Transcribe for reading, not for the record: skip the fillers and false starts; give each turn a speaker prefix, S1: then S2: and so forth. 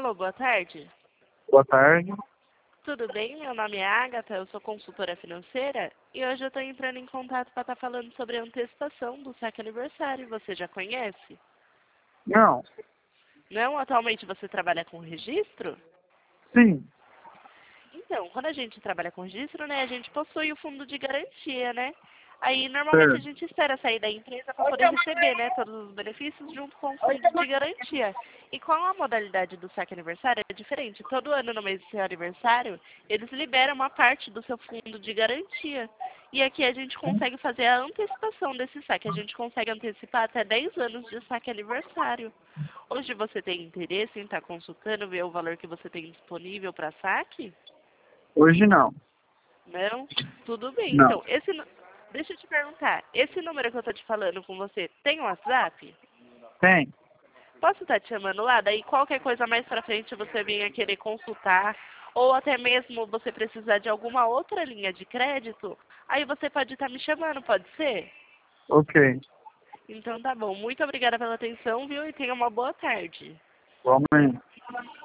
S1: Alô, boa tarde.
S2: Boa tarde.
S1: Tudo bem? Meu nome é Agatha, eu sou consultora financeira e hoje eu estou entrando em contato para estar falando sobre a antecipação do saque aniversário. Você já conhece?
S2: Não.
S1: Não? Atualmente você trabalha com registro?
S2: Sim.
S1: Então, quando a gente trabalha com registro, né, a gente possui o fundo de garantia, né? Aí, normalmente, a
S2: Certo.
S1: gente espera sair da empresa para poder receber, né, todos os benefícios junto com o fundo de garantia. E com a modalidade do saque aniversário é diferente. Todo ano, no mês do seu aniversário, eles liberam uma parte do seu fundo de garantia. E aqui a gente consegue fazer a antecipação desse saque. A gente consegue antecipar até 10 anos de saque aniversário. Hoje você tem interesse em estar consultando, ver o valor que você tem disponível para saque?
S2: Hoje não.
S1: Não? Tudo bem.
S2: Não.
S1: Então, deixa eu te perguntar. Esse número que eu tô te falando com você, tem um WhatsApp?
S2: Tem.
S1: Posso estar te chamando lá? Daí qualquer coisa mais pra frente você venha querer consultar, ou até mesmo você precisar de alguma outra linha de crédito, aí você pode estar me chamando, pode ser?
S2: Ok.
S1: Então tá bom. Muito obrigada pela atenção, viu? E tenha uma boa tarde.
S2: Igualmente.